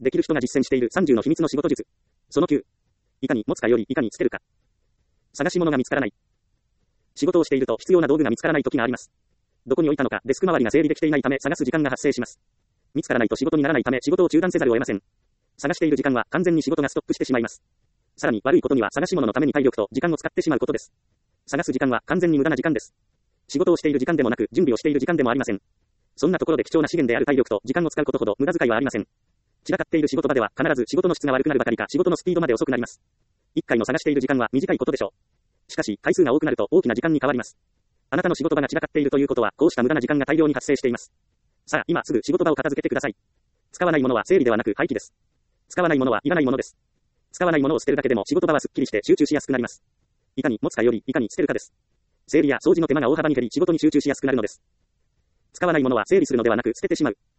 できる人が実践している30の秘密の仕事術。その9。いかに持つかよりいかに捨てるか。探し物が見つからない。仕事をしていると必要な道具が見つからない時があります。どこに置いたのかデスク周りが整理できていないため探す時間が発生します。見つからないと仕事にならないため仕事を中断せざるを得ません。探している時間は完全に仕事がストップしてしまいます。さらに悪いことには探し物のために体力と時間を使ってしまうことです。探す時間は完全に無駄な時間です。仕事をしている時間でもなく準備をしている時間でもありません。そんなところで貴重な資源である体力と時間を使うことほど無駄遣いはありません。散らかっている仕事場では必ず仕事の質が悪くなるばかりか仕事のスピードまで遅くなります。1回の探している時間は短いことでしょう。しかし回数が多くなると大きな時間に変わります。あなたの仕事場が散らかっているということはこうした無駄な時間が大量に発生しています。さあ今すぐ仕事場を片付けてください。使わないものは整理ではなく廃棄です。使わないものはいらないものです。使わないものを捨てるだけでも仕事場はすっきりして集中しやすくなります。いかに持つかよりいかに捨てるかです。整理や掃除の手間が大幅に減り仕事に集中しやすくなるのです。使わないものは整理するのではなく捨ててしまう。